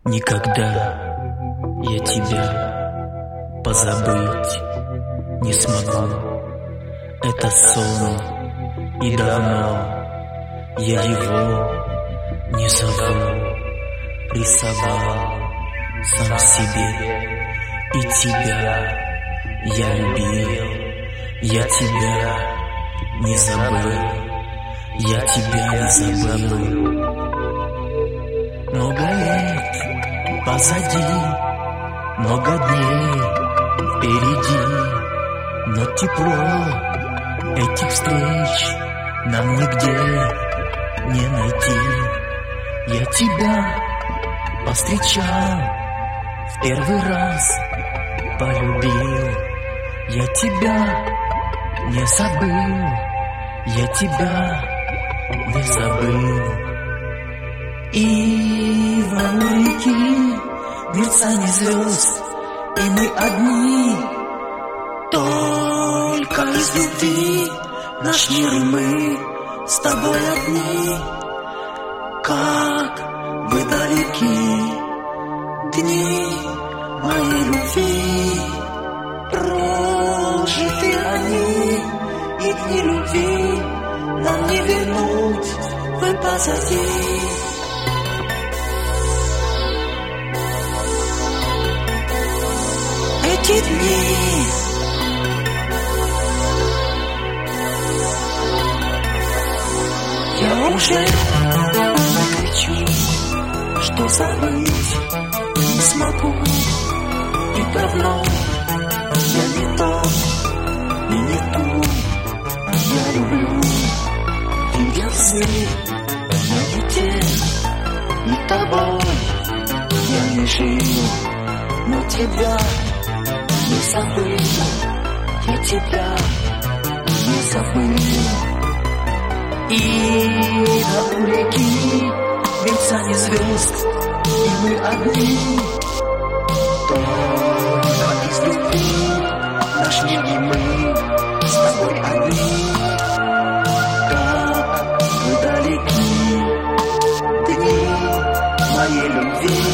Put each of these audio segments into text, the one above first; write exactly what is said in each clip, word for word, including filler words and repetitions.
Никогда я тебя позабыть не смогу. Это сон, и давно я его не зову. Рисовал сам себе, и тебя я любил. Я тебя не забыл, я тебя не забыл. Много лет позади, много дней впереди, но тепло этих встреч нам нигде не найти. Я тебя повстречал, в первый раз полюбил. Я тебя не забыл, я тебя не забыл. И волны реки, мерцание звезд, и мы одни. Только из любви наш мир, и мы с тобой одни. Как вы далеки дни моей любви, прожиты они, и дни любви нам не вернуть, вы позади. Эти дни я уже кричу, что забыть не смогу. И давно я не тот и не ту. Я люблю тебя в сны, но не те, и тобой я не жил, но тебя не забыл, я тебя не забыл. И до реки мерцание звезд, и мы одни. Только из любви наш мир, и мы с тобой одни. Как мы далеки дни моей любви,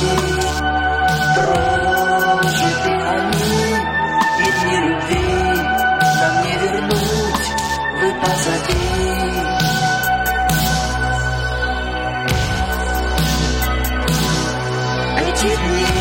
прожиты они, и дни любви нам не вернуть, вы позади. Эти дни